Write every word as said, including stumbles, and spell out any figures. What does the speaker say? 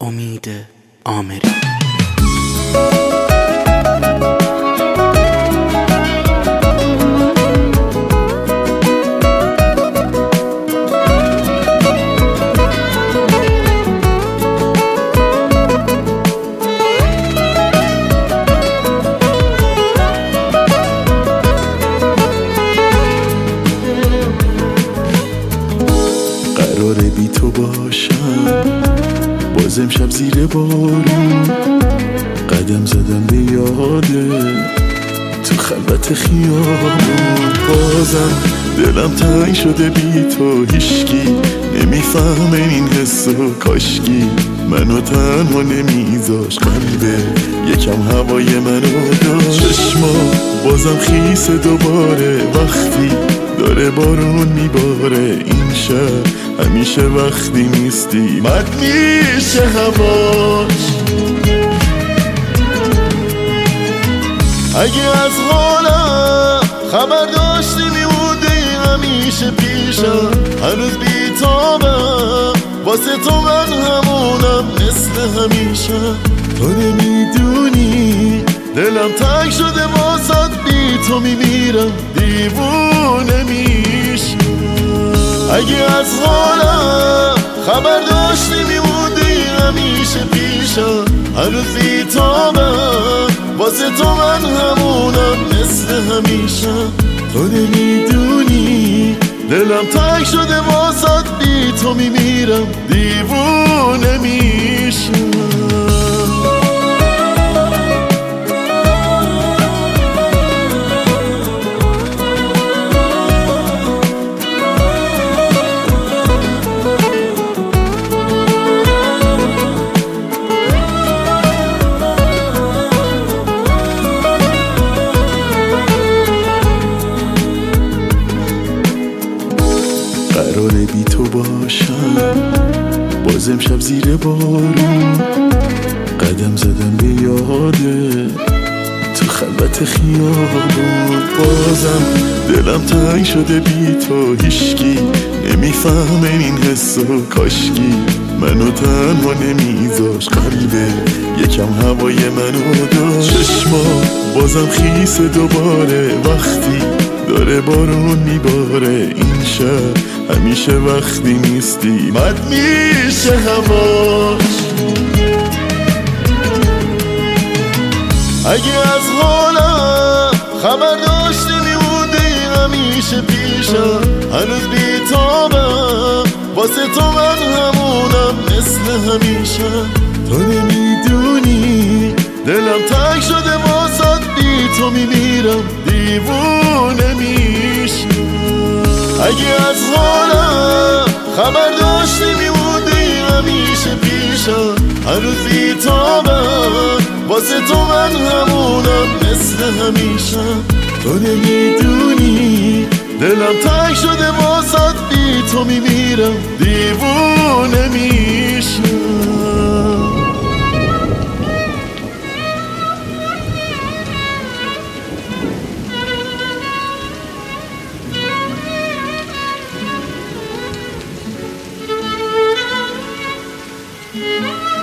امید آمری. قراره بی تو باشم باز امشب زیر بارون، قدم زدم به یاده تو خلوت خیابون. بازم دلم تنگ شده بی تو، هیشکی نمیفهمه این حسو، کاشکی منو تنها نمیذاش. قلبه یکم هوای منو داشت، چشما بازم خیسه دوباره وقتی داره بارون میباره. این شب همیشه وقتی نیستی مد میشه هواش. اگه از حالم خبر داشتی میموندی همیشه پیشم، هنوز بیتابم واسه تو من همونم مثل همیشه. تو نمیدونی دلم تنگ شده واسد، بی تو میمیرم دیوونه میشم. اگه از حالم خبر داشتی میموندی همیشه پیشم، هنوز بیتابم واسه تو من همونم مثل همیشه. تو نمیدونی دلم تنگ شده واسد، بی تو میمیرم دیوونه میشم. قراره بی تو باشم باز امشب زیر بارون، قدم زدم به یاده تو خلوت خیابون. بازم دلم تنگ شده بی تو، هیشکی نمیفهمه این حسو، کاشکی منو تنها نمیذاش. قلبه یکم هوای منو داشت، چشما بازم خیسه دوباره وقتی داره بارون میباره. این شب همیشه وقتی نیستی مد میشه هواش. اگه از حالم خبر داشتی میموندی همیشه پیشم، هنوز بیتابم واسه تو من همونم مثل همیشه. تو نمیدونی دلم تنگ شده واسد، بی تو میمیرم دیوونه میشم. اگه از حالم خبر داشتی میموندی همیشه پیشم، هنوز بیتابم واسه تو من همونم مثل همیشه. تو نمیدونی دلم تنگ شده واسد، بی تو میمیرم دیوونه میشم. Thank you.